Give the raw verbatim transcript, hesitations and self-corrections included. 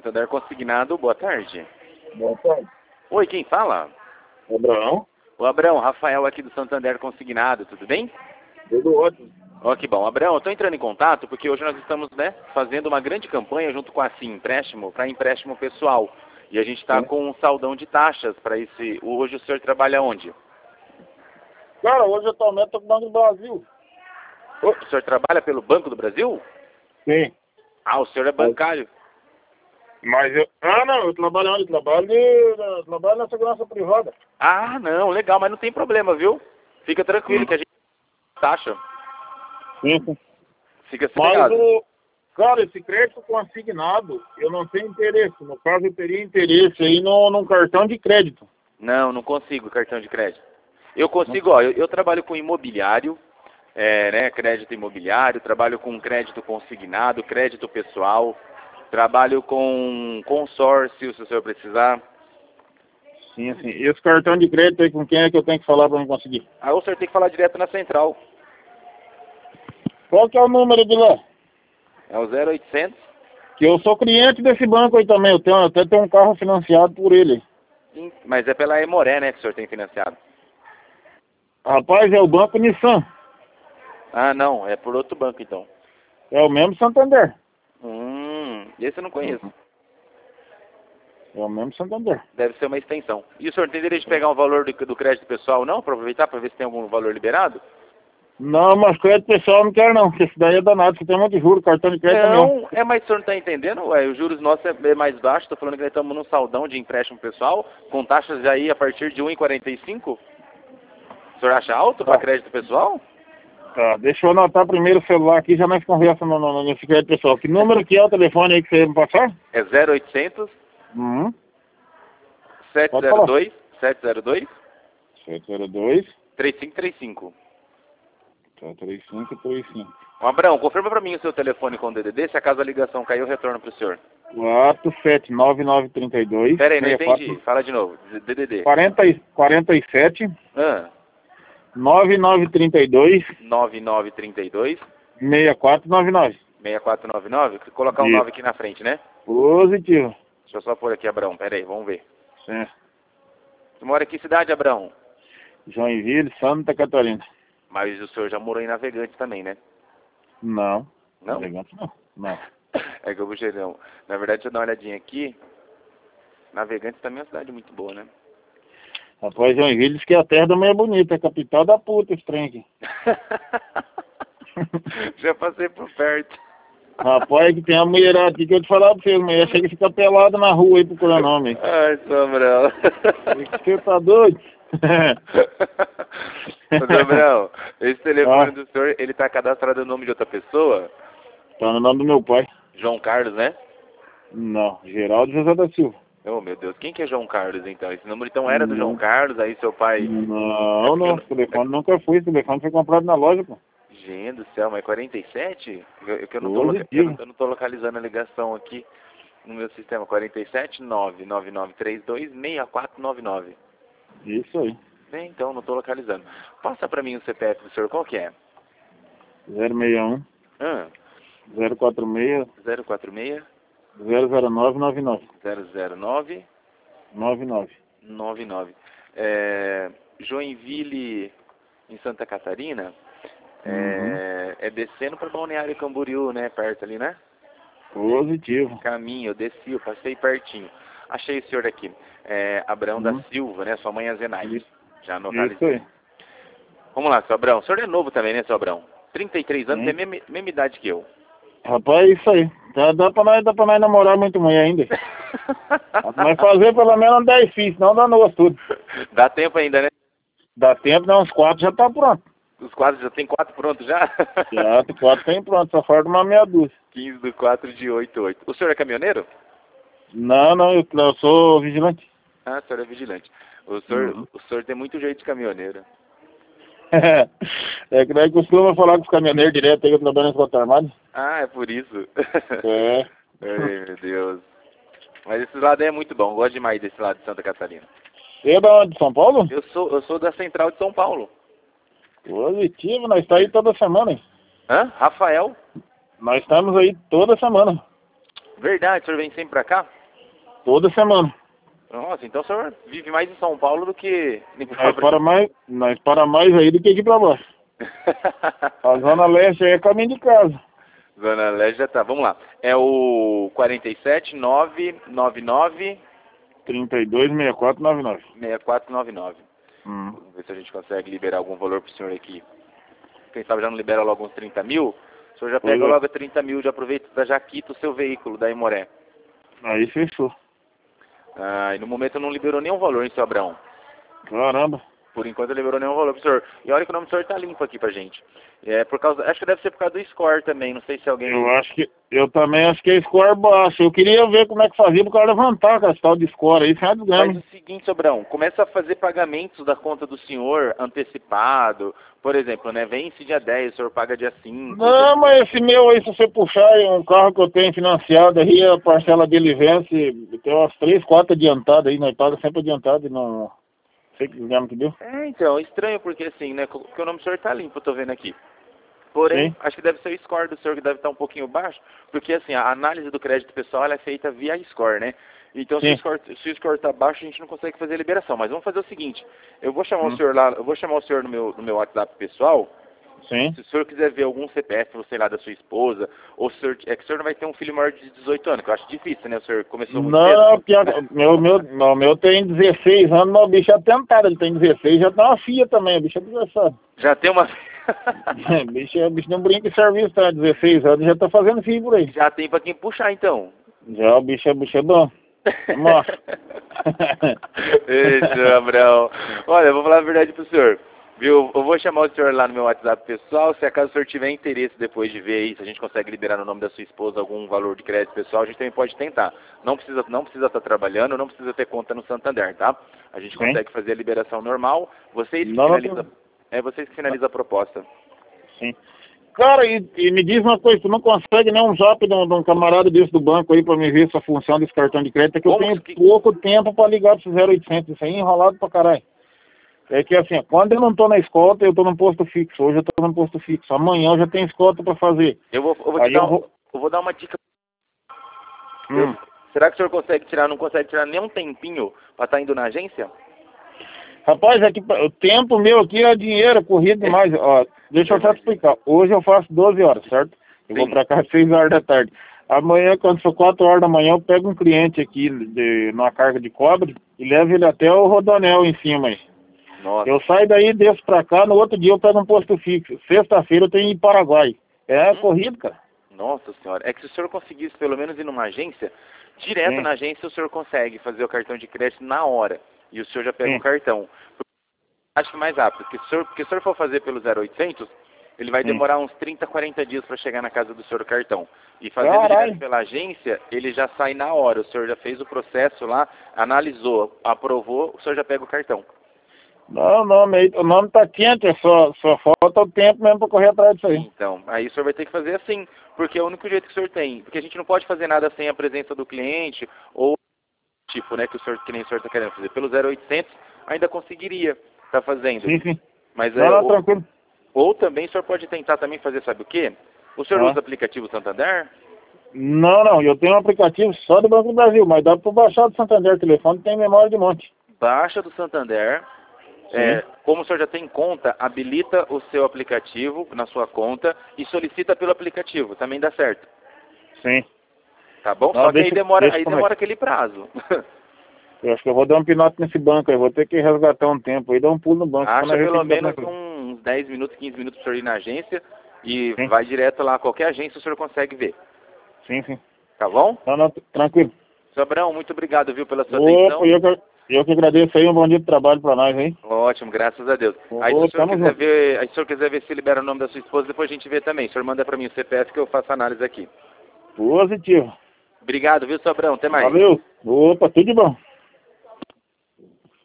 Santander Consignado, boa tarde. Boa tarde. Oi, quem fala? Abraão. O Abraão, Rafael aqui do Santander Consignado, tudo bem? Tudo ótimo. Ó, que bom. Abraão, eu estou entrando em contato porque hoje nós estamos, né, fazendo uma grande campanha junto com a Sim Empréstimo para empréstimo pessoal. E a gente está com um saldão de taxas para esse... Hoje o senhor trabalha onde? Cara, hoje atualmente estou com o Banco do Brasil. O senhor trabalha pelo Banco do Brasil? Sim. Ah, o senhor é bancário. Mas eu... Ah, não, eu trabalho onde? Eu trabalho, de... eu trabalho na segurança privada. Ah, não, legal, mas não tem problema, viu? Fica tranquilo Sim. que a gente taxa. Sim, sim. Fica Mas sossegado. o... Cara, esse crédito consignado, eu não tenho interesse. No caso, eu teria interesse aí no, num cartão de crédito. Não, não consigo cartão de crédito. Eu consigo, ó, eu, eu trabalho com imobiliário, é, né, crédito imobiliário, trabalho com crédito consignado, crédito pessoal, trabalho com consórcio, se o senhor precisar. Sim, sim. E esse cartão de crédito aí, com quem é que eu tenho que falar para me conseguir? Aí o senhor tem que falar direto na central. Qual que é o número de lá? É o zero oitocentos. Que eu sou cliente desse banco aí também. Eu tenho, até tenho um carro financiado por ele. Sim, mas é pela Emoré, né, que o senhor tem financiado. Rapaz, é o Banco Nissan. Ah, não, é por outro banco, então. É o mesmo Santander. Hum, esse eu não conheço. Uhum. É o mesmo Santander. Deve ser uma extensão. E o senhor tem direito de pegar um valor do, do crédito pessoal, não? Para aproveitar para ver se tem algum valor liberado? Não, mas crédito pessoal eu não quero não, porque isso daí é danado, você tem muito juro, cartão de crédito Não, mesmo. é, mas o senhor não está entendendo? Ué, os juros nossos é, é mais baixo, estou falando que nós estamos num saldão de empréstimo pessoal, com taxas aí a partir de um vírgula quarenta e cinco. O senhor acha alto para Tá. crédito pessoal? Tá, deixa eu anotar primeiro o celular aqui, já nós conversamos no, no, nesse crédito pessoal. Que número que é o telefone aí que você ia me passar? É zero oitocentos, Uhum. sete Pode zero falar. dois, sete zero dois, sete zero dois, três cinco três cinco. três cinco três cinco. Ô, Abrão, confirma para mim o seu telefone com o D D D, se acaso a ligação cair, eu retorno para o senhor. quatro sete nove nove três dois. Pera aí, não entendi. Fala de novo. D D D. quarenta, quarenta e sete, Ah, nove nove três dois, nove nove três dois, seis quatro nove nove. seis quatro nove nove. Vou colocar um Isso. nove aqui na frente, né? Positivo. Deixa eu só pôr aqui, Abrão. Pera aí, vamos ver. Sim. Você mora em que cidade, Abrão? Joinville, Santa Catarina. Mas o senhor já morou em Navegantes também, né? Não. Não? Elegante não. Não. É que eu puxei, não. Na verdade, deixa eu dar uma olhadinha aqui. Navegantes também é uma cidade muito boa, né? Rapaz, Joinville diz que a terra da mulher bonita, é a capital da puta, esse trem aqui. Já passei por perto. Rapaz, que tem uma mulherada aqui que eu te falar pra você, a mulher chega e fica pelada na rua aí procurando homem. Ai, Sobrão. Você tá doido? Ô, Sobrão, esse telefone Ah. do senhor, ele tá cadastrado no nome de outra pessoa? Tá no nome do meu pai. João Carlos, né? Não, Geraldo José da Silva. Oh, meu Deus, quem que é João Carlos, então? Esse número, então, era do Não. João Carlos, aí seu pai... Não, não, o telefone nunca foi, o telefone foi comprado na loja, pô. Gente do céu, mas quarenta e sete? Eu, eu, que eu, não tô, loca- eu, não, eu não tô localizando a ligação aqui no meu sistema. quarenta e sete, nove nove nove três dois, seis quatro nove nove. Isso aí. Bem, então, não tô localizando. Passa pra mim o C P F do senhor, qual que é? zero seis um, Ah, zero quatro seis, zero quatro seis, zero zero nove nove nove. zero zero nove, nove nove. nove nove. É, Joinville, em Santa Catarina, é, é descendo para Balneário Camboriú, né? Perto ali, né? Positivo. Caminho, eu desci, eu passei pertinho. Achei o senhor aqui. É, Abrão Uhum. da Silva, né? Sua mãe é Zenaide. Isso. Já Isso localizei. aí. Vamos lá, seu Abrão. O senhor é novo também, né, seu Abrão? trinta e três anos, Sim. tem a mesma, mesma idade que eu. Rapaz, é isso aí. Dá, dá, pra nós, dá pra nós namorar muito mulher ainda. Dá pra nós fazer pelo menos dez filhos, senão dá novo tudo. Dá tempo ainda, né? Dá tempo, dá uns quatro, já tá pronto. Os quadros já tem quatro prontos já? Já, quatro tem pronto, só falta uma meia dúzia. quinze do quatro de oitenta e oito. O senhor é caminhoneiro? Não, não, eu, eu sou vigilante. Ah, o senhor é vigilante. O senhor, Uhum. o senhor tem muito jeito de caminhoneiro. É que daí costuma falar com os caminhoneiros direto aí que eu trabalho no Escoto Armado. Ah, é por isso. É. Ai, meu Deus. Mas esse lado aí é muito bom. Gosto demais desse lado de Santa Catarina. Você é da onde, de São Paulo? Eu sou, eu sou da Central de São Paulo. Positivo, nós estamos aí toda semana, hein? Hã? Rafael? Nós estamos aí toda semana. Verdade, o senhor vem sempre pra cá? Toda semana. Nossa, então o senhor vive mais em São Paulo do que... Nós para mais, nós para mais aí do que aqui pra baixo. A Zona Leste aí é caminho de casa. Zona Leste já tá. Vamos lá. É o quarenta e sete, nove nove nove... trinta e dois, sessenta e quatro, noventa e nove. sessenta e quatro noventa e nove. Hum. Vamos ver se a gente consegue liberar algum valor pro senhor aqui. Quem sabe já não libera logo uns trinta mil? O senhor já pega Pois é. logo trinta mil, já aproveita, já quita o seu veículo da Imoré. Aí fechou. Ah, e no momento não liberou nenhum valor, hein, seu Abrão? Caramba. Por enquanto não liberou nenhum valor pro senhor. E olha que o nome do senhor tá limpo aqui pra gente. É por causa, acho que deve ser por causa do score também, não sei se alguém... Eu acho que, eu também acho que é score baixo. Eu queria ver como é que fazia pro cara levantar com esse tal de score aí, sabe? Faz o seguinte, Sobrão, começa a fazer pagamentos da conta do senhor antecipado. Por exemplo, né, vence dia dez, o senhor paga dia cinco. Não, mas esse meu aí, se você puxar um carro que eu tenho financiado aí, a parcela dele vence, tem umas três, quatro adiantadas aí, nós paga sempre adiantado e não sei que desgrama que deu. É, então, estranho porque assim, né, porque o nome do senhor tá limpo, eu tô vendo aqui. Porém, Sim. acho que deve ser o score do senhor que deve estar um pouquinho baixo, porque assim, a análise do crédito pessoal ela é feita via score, né? Então, se o, score, se o score tá baixo, a gente não consegue fazer a liberação. Mas vamos fazer o seguinte, eu vou chamar Hum. o senhor lá, eu vou chamar o senhor no meu, no meu WhatsApp pessoal. Sim. Se o senhor quiser ver algum C P F, ou sei lá, da sua esposa, ou se o senhor, é que o senhor não vai ter um filho maior de dezoito anos, que eu acho difícil, né? O senhor começou muito cedo. Não, pior, meu, meu, meu, meu tem dezesseis anos, mas o bicho é tentado, ele tem dezesseis, já tem uma filha também, o bicho é desgraçado. Já tem uma... o, bicho, é- o bicho não brinca em serviço, tá? dezesseis anos, já tá fazendo filho por aí. Já tem pra quem puxar, então. Já, o bicho é, o bicho é bom. É macho. Ei, senhor Abrão. Olha, eu vou falar a verdade pro senhor. Viu? Eu vou chamar o senhor lá no meu WhatsApp pessoal. Se acaso o senhor tiver interesse depois de ver aí, se a gente consegue liberar no nome da sua esposa algum valor de crédito pessoal, a gente também pode tentar. Não precisa não precisa estar trabalhando, não precisa ter conta no Santander, tá? A gente Sim. consegue fazer a liberação normal. Vocês que Não, não finalizam, é vocês que finalizam a proposta. Sim. Cara, e, e me diz uma coisa, tu não consegue nem um zap de um, de um camarada desse do banco aí pra me ver essa função desse cartão de crédito, é que eu Como tenho que- pouco tempo pra ligar pro zero oitocentos, isso aí é enrolado pra caralho. É que assim, quando eu não tô na escolta, eu tô no posto fixo, hoje eu tô no posto fixo, amanhã eu já tenho escolta pra fazer. Eu vou, eu vou te Aí dar eu um- vou- eu vou dar uma dica. Hum. Eu- será que o senhor consegue tirar, não consegue tirar nem um tempinho pra estar indo na agência? Rapaz, é que o tempo meu aqui é dinheiro, é corrido demais. Ó, deixa eu só te explicar. Hoje eu faço doze horas, certo? Eu vou Sim. pra cá às seis horas da tarde. Amanhã, quando for quatro horas da manhã, eu pego um cliente aqui de, numa carga de cobre e levo ele até o Rodonel em cima aí. Nossa. Eu saio daí, desço pra cá, no outro dia eu pego um posto fixo. Sexta-feira eu tenho que ir em Paraguai. É Hum. corrido, cara. Nossa senhora, é que se o senhor conseguisse pelo menos ir numa agência, direto Sim. na agência o senhor consegue fazer o cartão de crédito na hora. E o senhor já pega Sim. o cartão. Acho que mais rápido, porque se o senhor, porque se o senhor for fazer pelo zero oitocentos, ele vai Sim. demorar uns trinta, quarenta dias para chegar na casa do senhor o cartão. E fazendo Caralho. direto pela agência, ele já sai na hora. O senhor já fez o processo lá, analisou, aprovou, o senhor já pega o cartão. Não, o nome, aí- o nome tá quente, é só, só falta o tempo mesmo pra correr atrás disso aí. Então, aí o senhor vai ter que fazer assim, porque é o único jeito que o senhor tem. Porque a gente não pode fazer nada sem a presença do cliente, ou tipo, né, que o senhor, que nem o senhor está querendo fazer. Pelo zero oitocentos, ainda conseguiria estar fazendo. Sim, sim. Mas, Não, é, não, ou, tranquilo. ou também o senhor pode tentar também fazer, sabe o quê? O senhor Ah. usa o aplicativo Santander? Não, não, eu tenho um aplicativo só do Banco do Brasil, mas dá pra baixar do Santander, o telefone tem memória de monte. Baixa do Santander. É, como o senhor já tem conta, habilita o seu aplicativo na sua conta e solicita pelo aplicativo. Também dá certo. Sim. Tá bom? Não, Só que deixa- aí demora, deixa aí como é. demora aquele prazo. Eu acho que eu vou dar um pinote nesse banco aí, vou ter que resgatar um tempo aí, dar um pulo no banco. Acha quando a gente pelo tem que dar menos tranquilo. uns dez minutos, quinze minutos para o senhor ir na agência e Sim. vai direto lá, qualquer agência o senhor consegue ver. Sim, sim. Tá bom? Não, não, tranquilo. Seu Abrão, muito obrigado, viu, pela sua atenção. Opa, eu que, eu que agradeço aí, um bom dia de trabalho pra nós aí. Ótimo, graças a Deus. Ô, Aí se o senhor tamo quiser junto. ver, aí se o senhor quiser ver se libera o nome da sua esposa, depois a gente vê também. O senhor manda para mim o C P F que eu faço análise aqui. Positivo. Obrigado, viu, seu Abrão? Até mais. Valeu. Opa, tudo de bom.